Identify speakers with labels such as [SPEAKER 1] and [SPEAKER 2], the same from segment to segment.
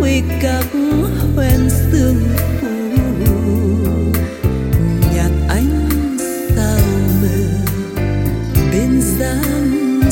[SPEAKER 1] quê các hoen sương phủ. Nhạc anh sao mờ bên giang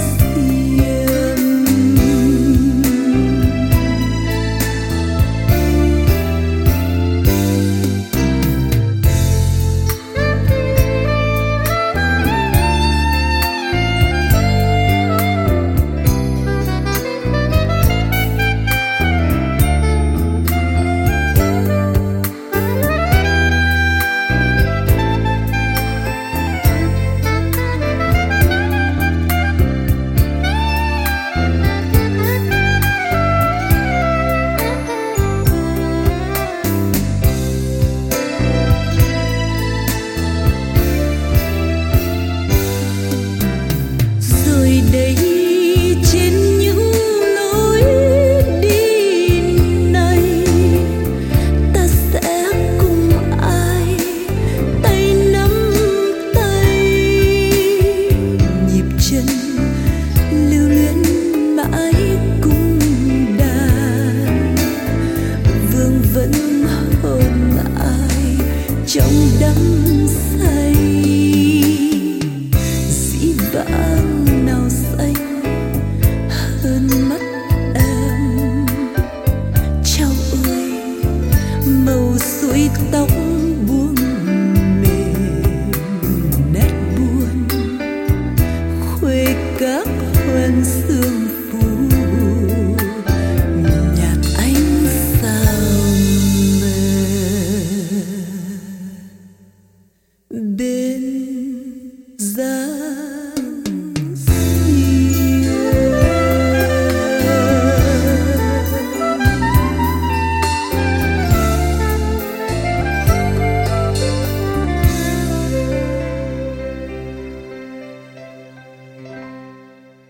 [SPEAKER 1] đây trên những lối đi này, ta sẽ cùng ai tay nắm tay, nhịp chân lưu luyến mãi cùng đàn, vương vấn hôn ai trong đắm say dĩ vãng hơn mắt em. Trao ơi màu suối tóc